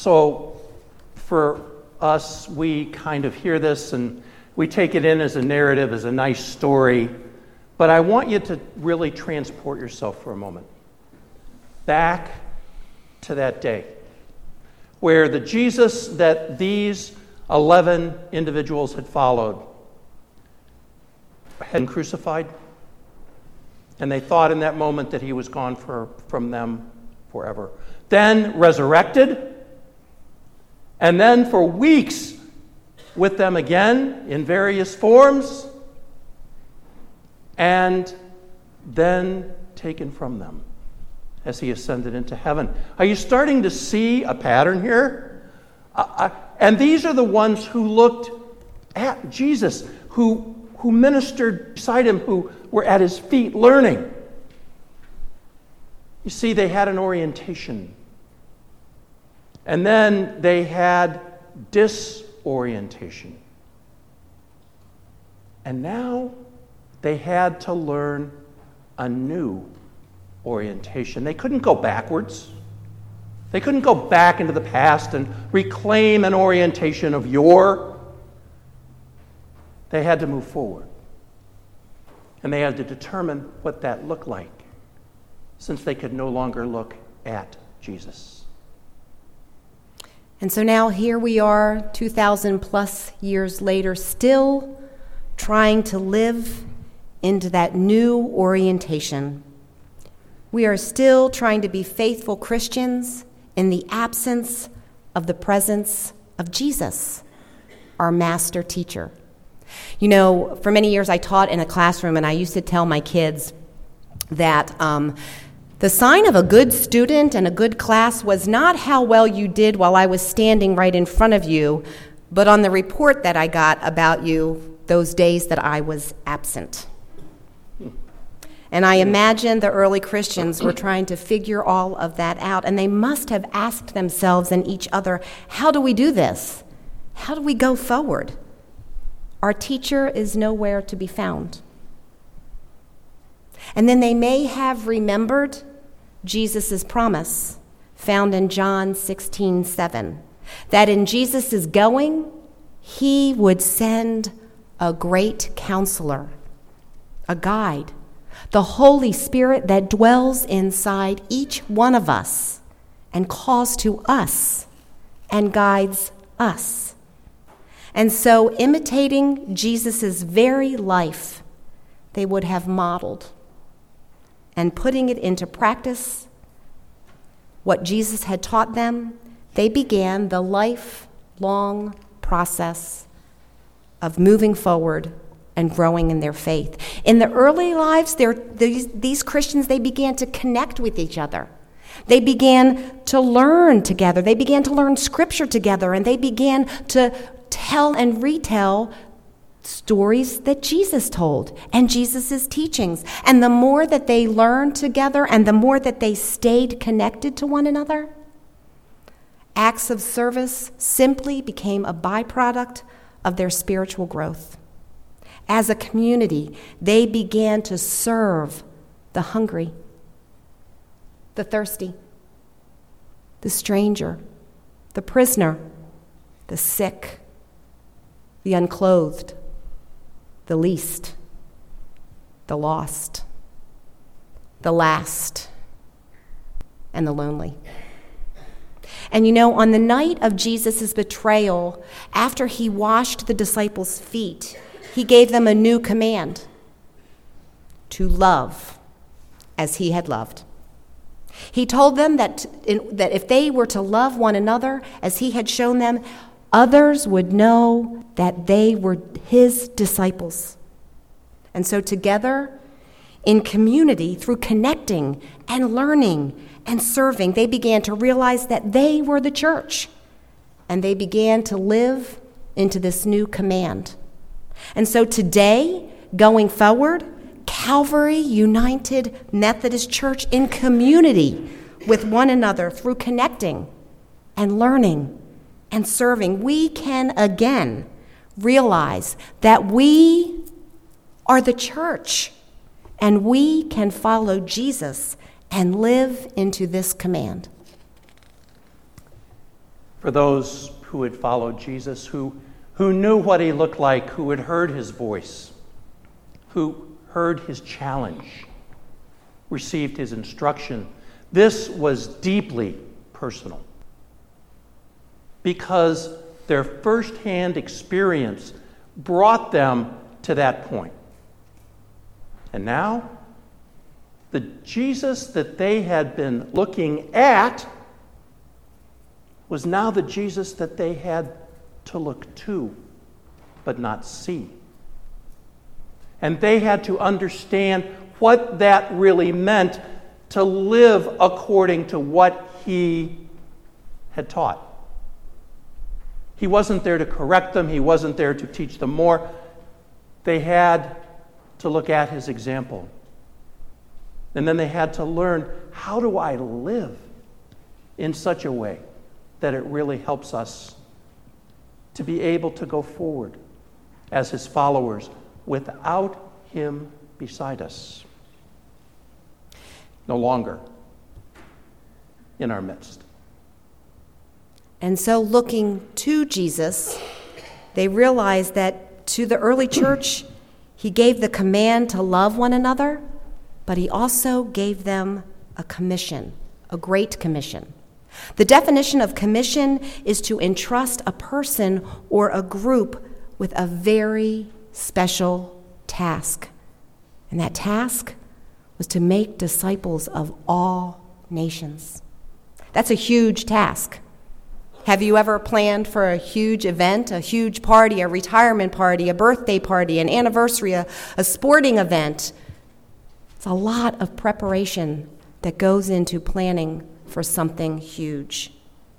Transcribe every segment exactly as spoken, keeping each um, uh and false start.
so for us, we kind of hear this and we take it in as a narrative, as a nice story. But I want you to really transport yourself for a moment back to that day where the Jesus that these eleven individuals had followed had been crucified. And they thought in that moment that he was gone for, from them forever. Then resurrected. And then for weeks with them again in various forms. And then taken from them as he ascended into heaven. Are you starting to see a pattern here? Uh, uh, and these are the ones who looked at Jesus, who, who ministered beside him, who were at his feet learning. You see, they had an orientation. And then they had disorientation. And now they had to learn a new orientation. They couldn't go backwards. They couldn't go back into the past and reclaim an orientation of yore. They had to move forward. And they had to determine what that looked like, since they could no longer look at Jesus. And so now here we are, two thousand plus years later, still trying to live into that new orientation. We are still trying to be faithful Christians in the absence of the presence of Jesus, our master teacher. You know, for many years I taught in a classroom, and I used to tell my kids that um, the sign of a good student and a good class was not how well you did while I was standing right in front of you, but on the report that I got about you those days that I was absent. And I imagine the early Christians were trying to figure all of that out, and they must have asked themselves and each other, how do we do this? How do we go forward? Our teacher is nowhere to be found. And then they may have remembered Jesus' promise found in John sixteen seven, that in Jesus' going, he would send a great counselor, a guide, the Holy Spirit that dwells inside each one of us and calls to us and guides us. And so, imitating Jesus' very life, they would have modeled and putting it into practice what Jesus had taught them, they began the lifelong process of moving forward and growing in their faith. In the early lives, these, these Christians, they began to connect with each other. They began to learn together. They began to learn Scripture together, and they began to tell and retell stories that Jesus told and Jesus' teachings. And the more that they learned together and the more that they stayed connected to one another, acts of service simply became a byproduct of their spiritual growth. As a community, they began to serve the hungry, the thirsty, the stranger, the prisoner, the sick, the unclothed, the least, the lost, the last, and the lonely. And you know, on the night of Jesus' betrayal, after he washed the disciples' feet, he gave them a new command: to love as he had loved. He told them that, in, that if they were to love one another as he had shown them, others would know that they were his disciples. And so together, in community, through connecting and learning and serving, they began to realize that they were the church. And they began to live into this new command. And so today, going forward, Calvary United Methodist Church in community with one another through connecting and learning and serving, we can again realize that we are the church and we can follow Jesus and live into this command. for those who had followed Jesus, who, who knew what he looked like, who had heard his voice, who heard his challenge, received his instruction. This was deeply personal because their firsthand experience brought them to that point. And now, the Jesus that they had been looking at was now the Jesus that they had to look to, but not see. And they had to understand what that really meant to live according to what he had taught. He wasn't there to correct them. He wasn't there to teach them more. They had to look at his example. And then they had to learn, how do I live in such a way that it really helps us to be able to go forward as his followers without him beside us? No longer in our midst. And so, looking to Jesus, they realized that to the early church, he gave the command to love one another, but he also gave them a commission, a great commission. The definition of commission is to entrust a person or a group with a very special task. And that task was to make disciples of all nations. That's a huge task. Have you ever planned for a huge event, a huge party, a retirement party, a birthday party, an anniversary, a, a sporting event? It's a lot of preparation that goes into planning for something huge.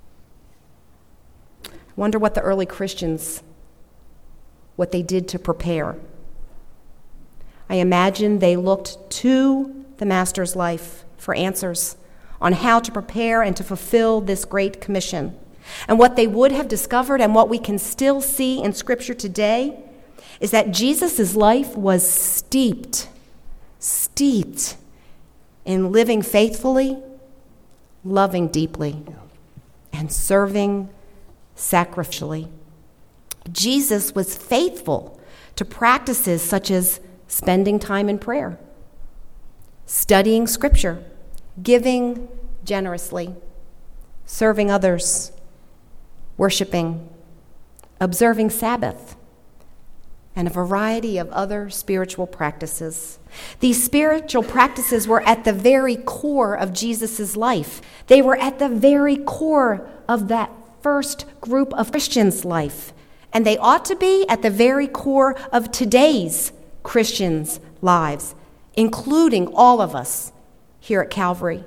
I wonder what the early Christians, what they did to prepare. I imagine they looked to the Master's life for answers on how to prepare and to fulfill this great commission. And what they would have discovered, and what we can still see in Scripture today, is that Jesus' life was steeped, steeped in living faithfully, loving deeply, and serving sacrificially. Jesus was faithful to practices such as spending time in prayer, studying Scripture, giving generously, serving others, worshiping, observing Sabbath, and a variety of other spiritual practices. These spiritual practices were at the very core of Jesus' life. They were at the very core of that first group of Christians' life. And they ought to be at the very core of today's Christians' lives, including all of us here at Calvary.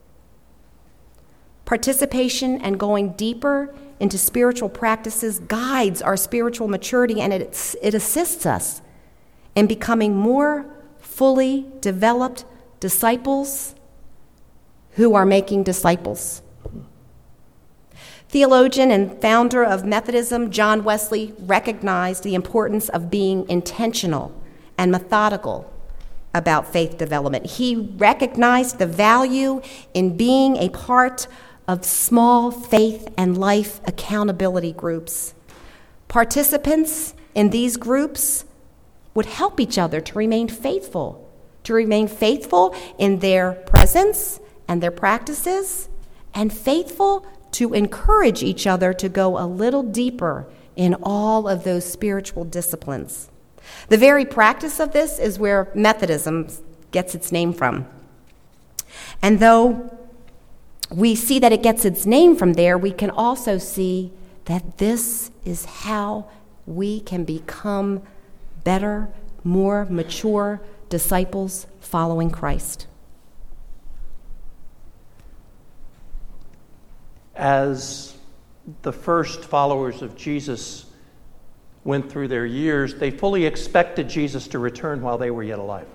Participation and going deeper into spiritual practices guides our spiritual maturity, and it, it assists us in becoming more fully developed disciples who are making disciples. Theologian and founder of Methodism, John Wesley, recognized the importance of being intentional and methodical about faith development. He recognized the value in being a part of small faith and life accountability groups. Participants in these groups would help each other to remain faithful, to remain faithful in their presence and their practices, and faithful to encourage each other to go a little deeper in all of those spiritual disciplines. The very practice of this is where Methodism gets its name from. And though we see that it gets its name from there, we can also see that this is how we can become better, more mature disciples following Christ. As the first followers of Jesus went through their years, they fully expected Jesus to return while they were yet alive.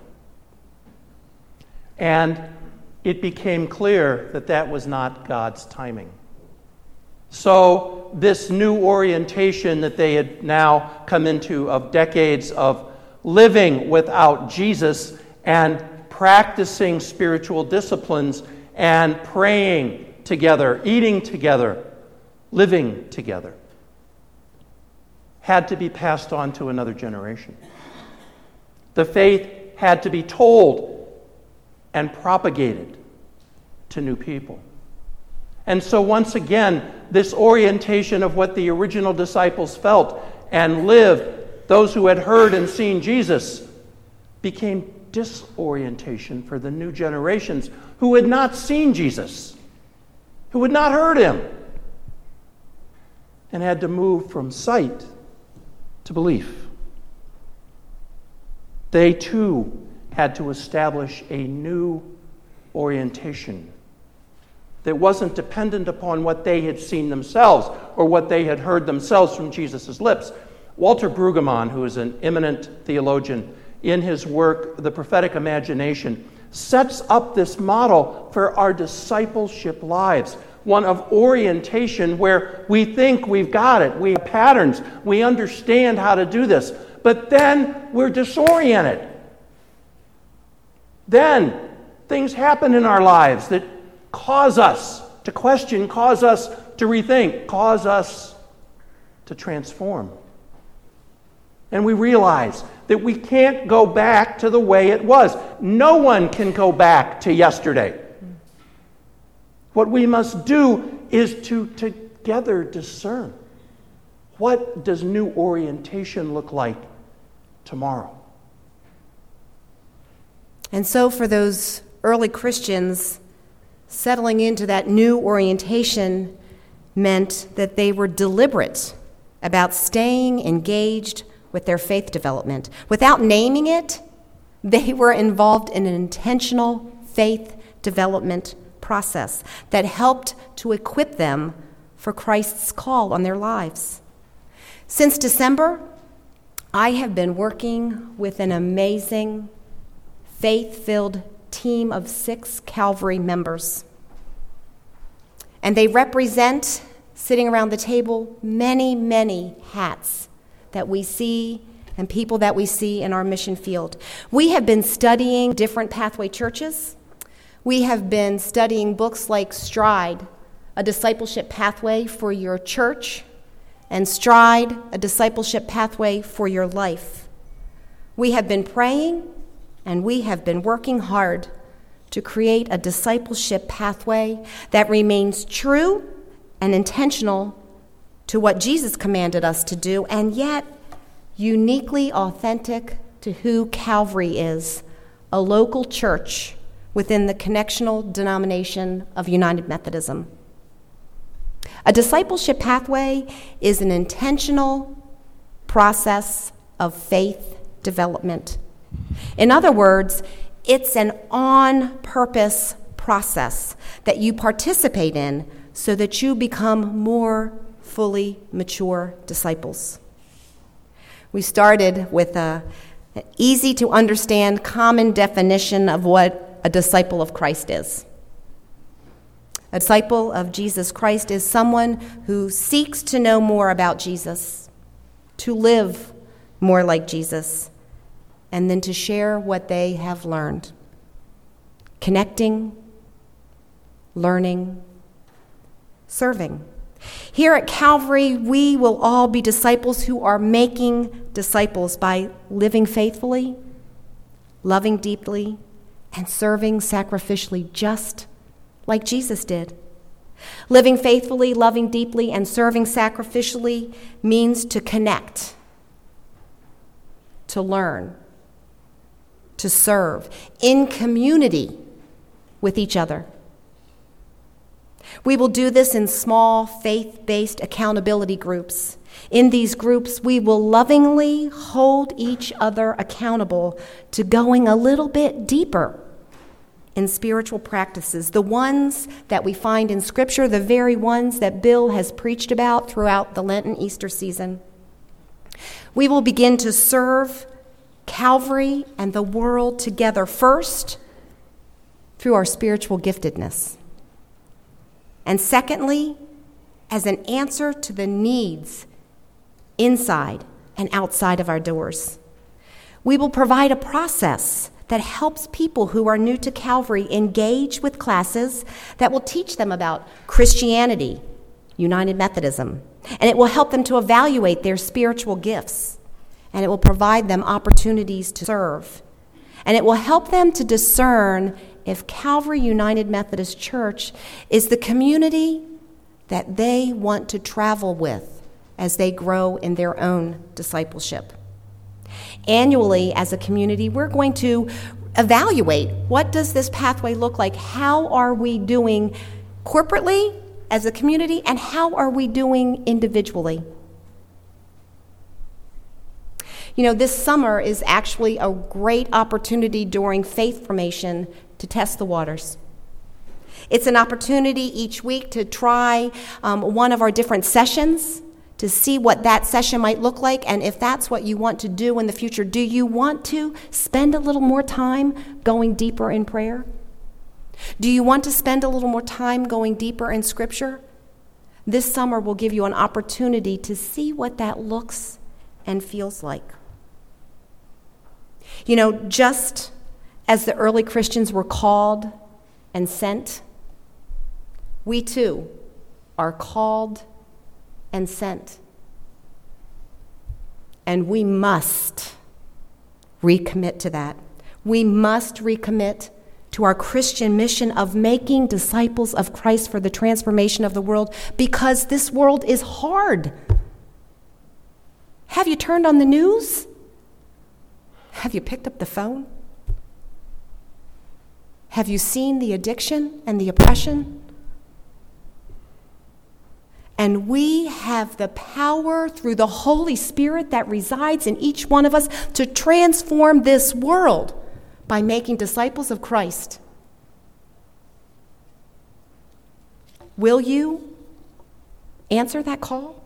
And it became clear that that was not God's timing. So this new orientation that they had now come into of decades of living without Jesus and practicing spiritual disciplines and praying together, eating together, living together, had to be passed on to another generation. The faith had to be told and propagated to new people. And so once again, this orientation of what the original disciples felt and lived, those who had heard and seen Jesus, became disorientation for the new generations who had not seen Jesus, who had not heard him, and had to move from sight to belief. They too had to establish a new orientation that wasn't dependent upon what they had seen themselves or what they had heard themselves from Jesus' lips. Walter Brueggemann, who is an eminent theologian, in his work, The Prophetic Imagination, sets up this model for our discipleship lives, one of orientation where we think we've got it, we have patterns, we understand how to do this, but then we're disoriented. Then things happen in our lives that cause us to question, cause us to rethink, cause us to transform. And we realize that we can't go back to the way it was. No one can go back to yesterday. What we must do is to together discern, what does new orientation look like tomorrow? And so for those early Christians, settling into that new orientation meant that they were deliberate about staying engaged with their faith development. Without naming it, they were involved in an intentional faith development process that helped to equip them for Christ's call on their lives. Since December, I have been working with an amazing, faith-filled team of six Calvary members. And they represent, sitting around the table, many, many hats that we see and people that we see in our mission field. We have been studying different pathway churches. We have been studying books like Stride, a discipleship pathway for your church, and Stride, a discipleship pathway for your life. We have been praying and we have been working hard to create a discipleship pathway that remains true and intentional to what Jesus commanded us to do, and yet uniquely authentic to who Calvary is, a local church within the connectional denomination of United Methodism. A discipleship pathway is an intentional process of faith development. In other words, it's an on-purpose process that you participate in so that you become more fully mature disciples. We started with a, an easy-to-understand common definition of what a disciple of Christ is. A disciple of Jesus Christ is someone who seeks to know more about Jesus, to live more like Jesus, and then to share what they have learned. Connecting, learning, serving. Here at Calvary, we will all be disciples who are making disciples by living faithfully, loving deeply, and serving sacrificially just like Jesus did. Living faithfully, loving deeply, and serving sacrificially means to connect, to learn, to serve in community with each other. We will do this in small, faith-based accountability groups. In these groups, we will lovingly hold each other accountable to going a little bit deeper in spiritual practices, the ones that we find in Scripture, the very ones that Bill has preached about throughout the Lenten Easter season. We will begin to serve Calvary and the world together first through our spiritual giftedness. And secondly, as an answer to the needs inside and outside of our doors. We will provide a process that helps people who are new to Calvary engage with classes that will teach them about Christianity, United Methodism, and it will help them to evaluate their spiritual gifts, and it will provide them opportunities to serve, and it will help them to discern if Calvary United Methodist Church is the community that they want to travel with as they grow in their own discipleship. Annually, as a community, we're going to evaluate what does this pathway look like? How are we doing corporately as a community, and how are we doing individually? You know, this summer is actually a great opportunity during faith formation to test the waters. It's an opportunity each week to try um, one of our different sessions to see what that session might look like, and if that's what you want to do in the future. Do you want to spend a little more time going deeper in prayer? Do you want to spend a little more time going deeper in Scripture? This summer will give you an opportunity to see what that looks and feels like. You know, just as the early Christians were called and sent, we too are called and sent. And we must recommit to that. We must recommit to our Christian mission of making disciples of Christ for the transformation of the world, because this world is hard. Have you turned on the news? Have you picked up the phone? Have you seen the addiction and the oppression? And we have the power through the Holy Spirit that resides in each one of us to transform this world by making disciples of Christ. Will you answer that call?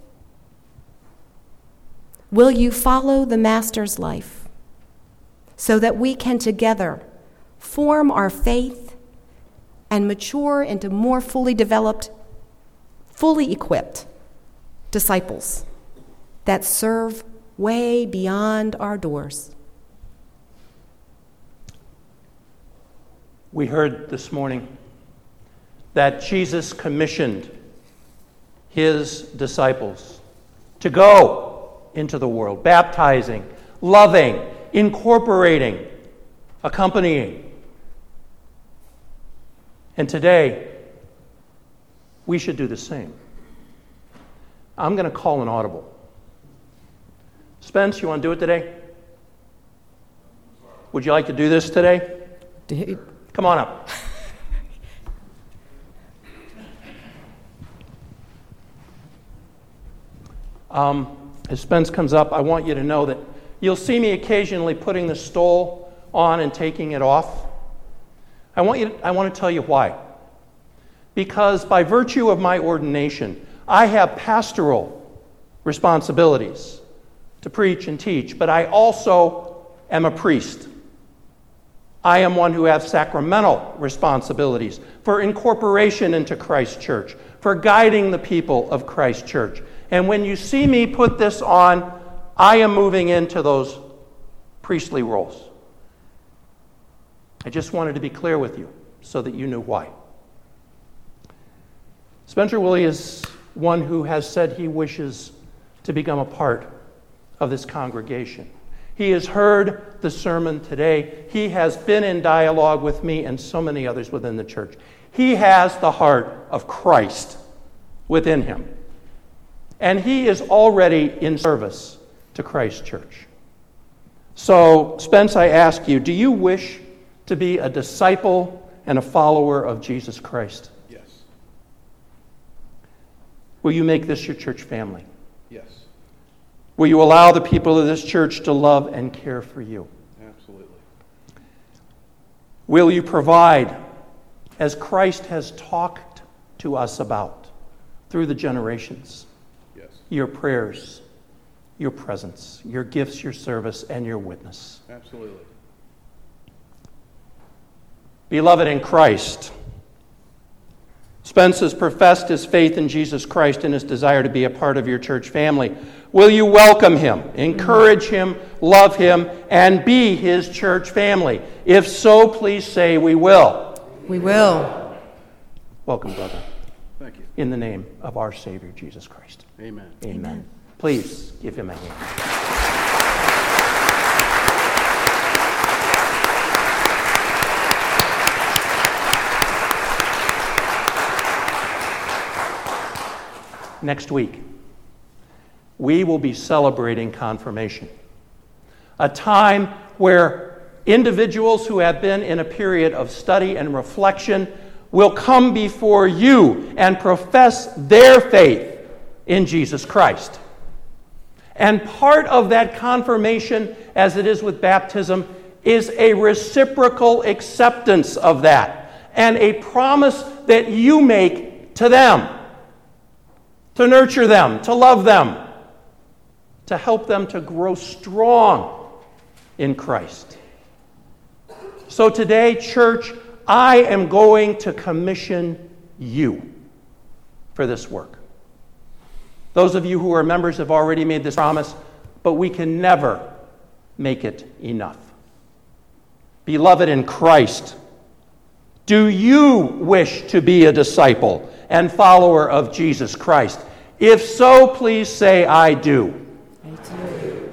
Will you follow the Master's life so that we can together form our faith and mature into more fully developed, fully equipped disciples that serve way beyond our doors? We heard this morning that Jesus commissioned his disciples to go into the world, baptizing, loving, incorporating, accompanying. And today, we should do the same. I'm going to call an audible. Spence, you want to do it today? Would you like to do this today? Dude. Come on up. Um, as Spence comes up, I want you to know that you'll see me occasionally putting the stole on and taking it off. I want you to, I want to tell you why. Because by virtue of my ordination, I have pastoral responsibilities to preach and teach, but I also am a priest. I am one who has sacramental responsibilities for incorporation into Christ's church, for guiding the people of Christ's church. And when you see me put this on, I am moving into those priestly roles. I just wanted to be clear with you so that you knew why. Spencer Willie is one who has said he wishes to become a part of this congregation. He has heard the sermon today. He has been in dialogue with me and so many others within the church. He has the heart of Christ within him. And he is already in service to Christ's church. So, Spence, I ask you, do you wish to be a disciple and a follower of Jesus Christ? Yes. Will you make this your church family? Yes. Will you allow the people of this church to love and care for you? Absolutely. Will you provide, as Christ has talked to us about through the generations, Yes. your prayers, your presence, your gifts, your service, and your witness? Absolutely. Beloved in Christ, Spence has professed his faith in Jesus Christ and his desire to be a part of your church family. Will you welcome him, encourage him, love him, and be his church family? If so, please say we will. We will. Welcome, brother. Thank you. in the name of our Savior, Jesus Christ. Amen. Amen. Amen. Please give him a hand. Next week, we will be celebrating confirmation, a time where individuals who have been in a period of study and reflection will come before you and profess their faith in Jesus Christ. And part of that confirmation, as it is with baptism, is a reciprocal acceptance of that and a promise that you make to them, to nurture them, to love them, to help them to grow strong in Christ. So today, church, I am going to commission you for this work. Those of you who are members have already made this promise, but we can never make it enough. Beloved in Christ, do you wish to be a disciple and follower of Jesus Christ? If so, please say, I do. I do.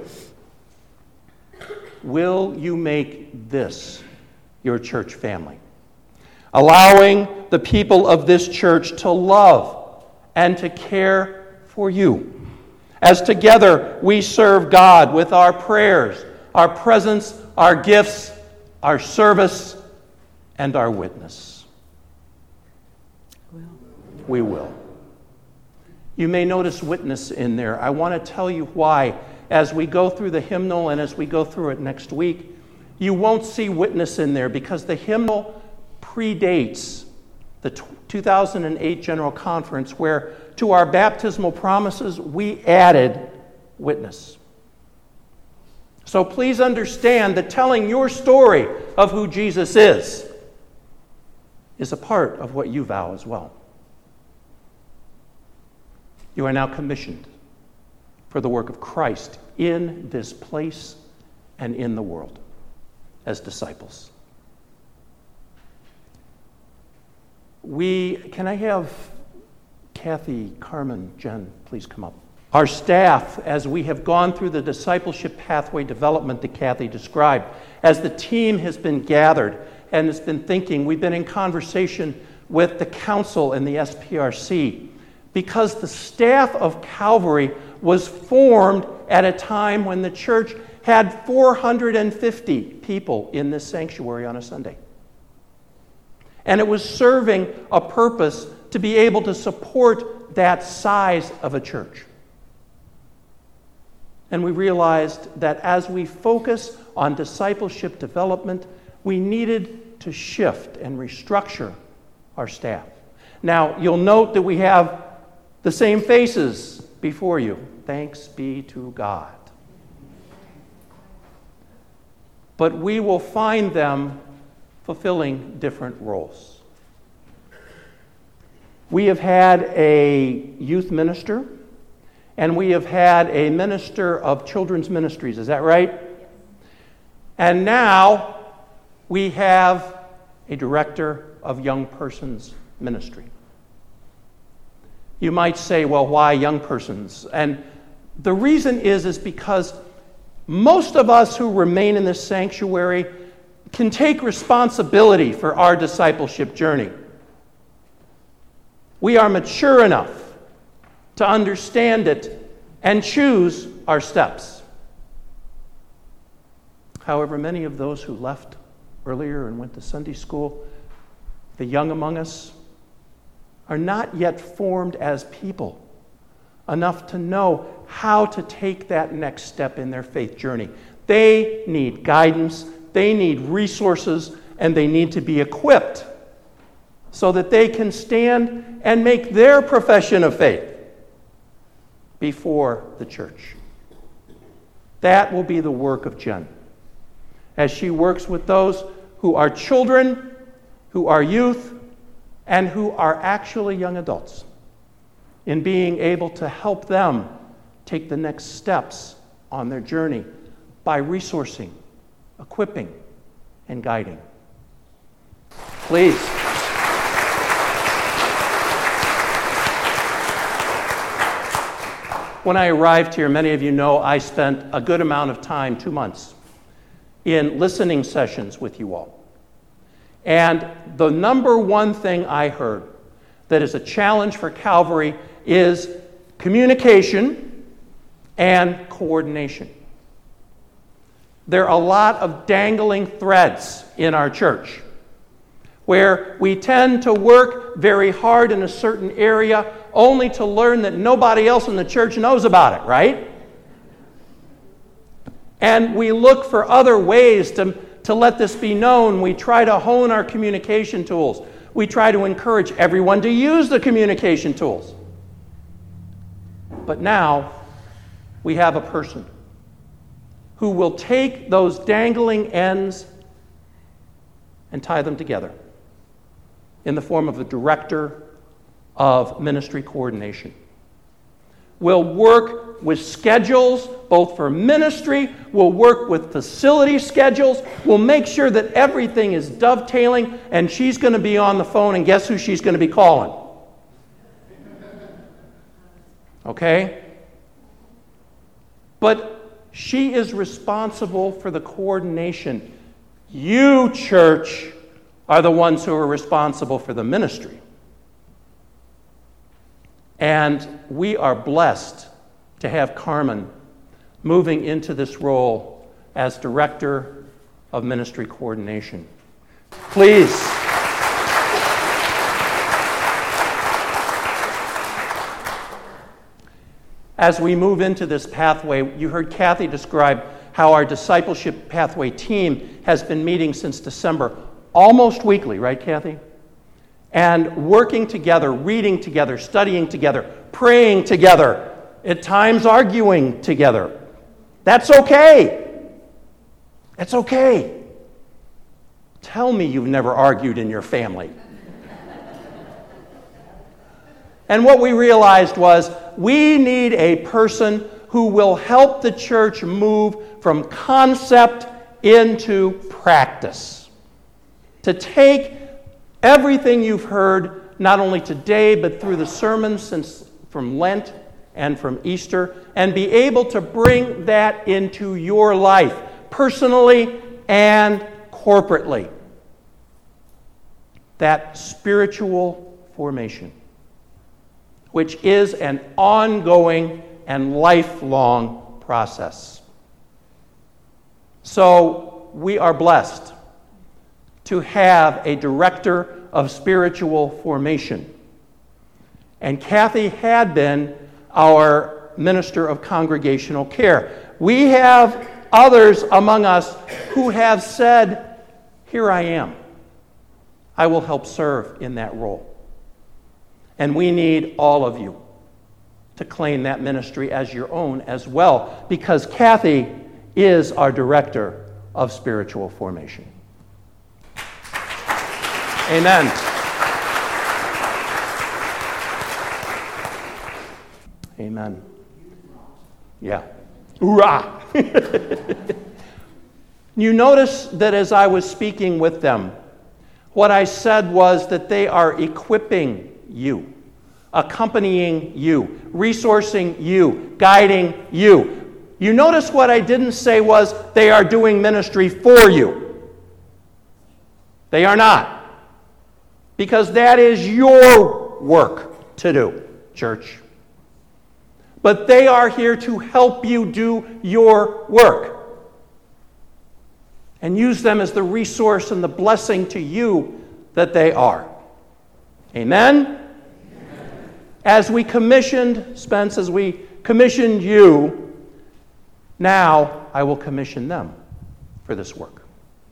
Will you make this your church family? Allowing the people of this church to love and to care for you, as together we serve God with our prayers, our presence, our gifts, our service, and our witness. Will. We will. You may notice witness in there. I want to tell you why. As we go through the hymnal and as we go through it next week, you won't see witness in there because the hymnal predates the two thousand eight General Conference, where to our baptismal promises we added witness. So please understand that telling your story of who Jesus is is a part of what you vow as well. You are now commissioned for the work of Christ in this place and in the world as disciples. We, can I have Kathy, Carmen, Jen, please come up. Our staff, as we have gone through the discipleship pathway development that Kathy described, as the team has been gathered and has been thinking, we've been in conversation with the council and the S P R C, because the staff of Calvary was formed at a time when the church had four hundred fifty people in this sanctuary on a Sunday. And it was serving a purpose to be able to support that size of a church. And we realized that as we focus on discipleship development, we needed to shift and restructure our staff. Now, you'll note that we have the same faces before you. Thanks be to God. But we will find them fulfilling different roles. We have had a youth minister, and we have had a minister of children's ministries. Is that right? Yes. And now we have a director of young persons ministry. You might say, well, why young persons? And the reason is, is because most of us who remain in this sanctuary can take responsibility for our discipleship journey. We are mature enough to understand it and choose our steps. However, many of those who left earlier and went to Sunday school, the young among us, are not yet formed as people enough to know how to take that next step in their faith journey. They need guidance, they need resources, and they need to be equipped so that they can stand and make their profession of faith before the church. That will be the work of Jen, as she works with those who are children, who are youth, and who are actually young adults, in being able to help them take the next steps on their journey by resourcing, equipping, and guiding. Please. When I arrived here, many of you know I spent a good amount of time, two months, in listening sessions with you all. And the number one thing I heard that is a challenge for Calvary is communication and coordination. There are a lot of dangling threads in our church where we tend to work very hard in a certain area only to learn that nobody else in the church knows about it, right? And we look for other ways to, to let this be known. We try to hone our communication tools. We try to encourage everyone to use the communication tools. But now we have a person who will take those dangling ends and tie them together in the form of the director of ministry coordination. We'll work with schedules, both for ministry, we'll work with facility schedules, we'll make sure that everything is dovetailing, and she's going to be on the phone, and guess who she's going to be calling? Okay? But she is responsible for the coordination. You, church, are the ones who are responsible for the ministry. And we are blessed to have Carmen moving into this role as Director of Ministry Coordination. Please. As we move into this pathway, you heard Kathy describe how our discipleship pathway team has been meeting since December, almost weekly, right, Kathy? And working together, reading together, studying together, praying together, at times arguing together. That's okay. That's okay. Tell me you've never argued in your family. And what we realized was we need a person who will help the church move from concept into practice. To take everything you've heard, not only today, but through the sermons since from Lent and from Easter, and be able to bring that into your life, personally and corporately. That spiritual formation, which is an ongoing and lifelong process. So we are blessed to have a director of spiritual formation. And Kathy had been our minister of congregational care. We have others among us who have said, "Here I am. I will help serve in that role." And we need all of you to claim that ministry as your own as well, because Kathy is our director of spiritual formation. Amen. Amen. Yeah. Hoorah! You notice that as I was speaking with them, what I said was that they are equipping you, accompanying you, resourcing you, guiding you. You notice what I didn't say was they are doing ministry for you. They are not. Because that is your work to do, church. But they are here to help you do your work. And use them as the resource and the blessing to you that they are. Amen? Amen. As we commissioned, Spence, as we commissioned you, now I will commission them for this work.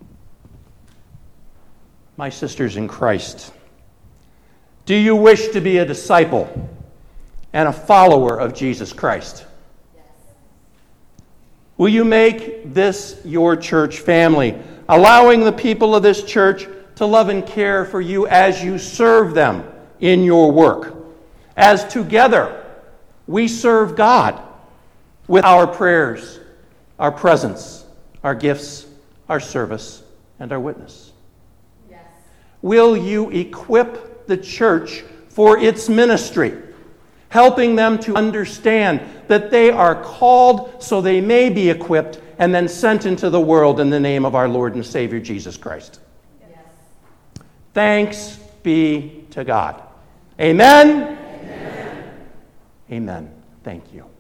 My sisters in Christ, do you wish to be a disciple and a follower of Jesus Christ? Yes. Will you make this your church family, allowing the people of this church to love and care for you as you serve them in your work? As together we serve God with our prayers, our presence, our gifts, our service, and our witness. Yes. Will you equip the church for its ministry, helping them to understand that they are called so they may be equipped and then sent into the world in the name of our Lord and Savior Jesus Christ. Yes. Thanks be to God. Amen? Amen. Amen. Thank you.